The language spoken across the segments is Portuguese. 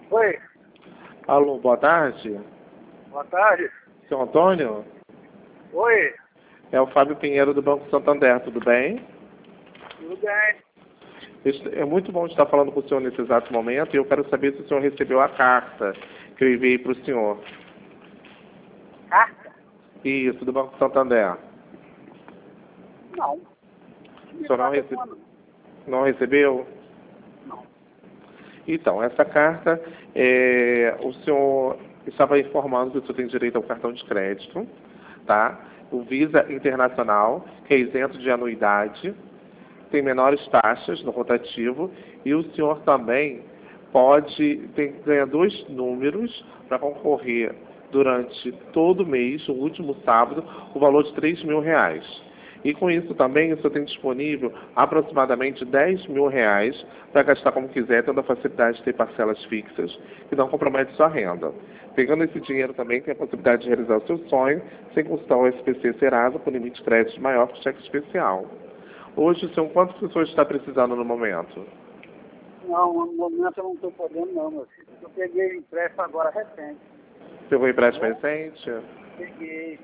Oi, Alô, boa tarde. boa tarde. Seu Antônio? Oi, É o Fábio Pinheiro do Banco Santander, tudo bem? tudo bem? É muito bom estar falando com o senhor nesse exato momento e eu quero saber se o senhor recebeu a carta que eu enviei para o senhor. Carta? Isso, do Banco Santander. Não. O senhor não recebeu? Não. Então, essa carta, o senhor estava informando que o senhor tem direito ao cartão de crédito, tá? O Visa Internacional, que é isento de anuidade, tem menores taxas no rotativo, e o senhor também ganha 2 números para concorrer durante todo mês, no último sábado, o valor de R$ 3.000. E com isso também o senhor tem disponível aproximadamente R$ 10.000 para gastar como quiser, tendo a facilidade de ter parcelas fixas que não comprometem sua renda. Pegando esse dinheiro também tem a possibilidade de realizar o seu sonho sem consultar o SPC Serasa com limite de crédito maior que o cheque especial. Hoje, são quantas pessoas está precisando no momento? Não, no momento eu não estou podendo não, meu filho. Eu peguei empréstimo agora recente. Pegou empréstimo recente? Peguei.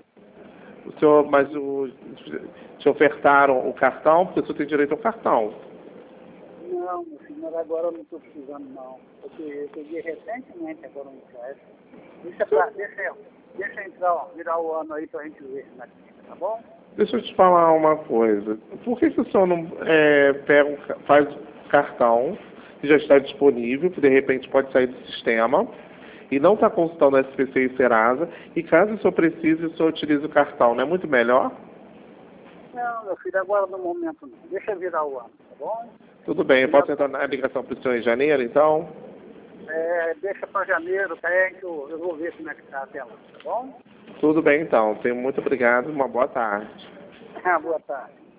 Te ofertaram o cartão, porque o senhor tem direito ao cartão. Não, meu filho, mas agora eu não estou precisando não. Porque eu peguei recentemente agora um empréstimo. Deixa eu entrar, ó, virar o ano aí pra gente ver como é que fica, tá bom? Deixa eu te falar uma coisa. Por que o senhor não faz o cartão, que já está disponível, que de repente pode sair do sistema, e não está consultando o SPC e Serasa, e caso o senhor precise, o senhor utilize o cartão, não é muito melhor? Não, meu filho, agora no momento não. Deixa eu virar o ano, tá bom? Tudo bem, eu posso entrar na ligação para o senhor em janeiro, então? Deixa para janeiro, tá aí que eu vou ver como é que tá até lá, tá bom? Tudo bem, então. Muito obrigado e uma boa tarde. Boa tarde.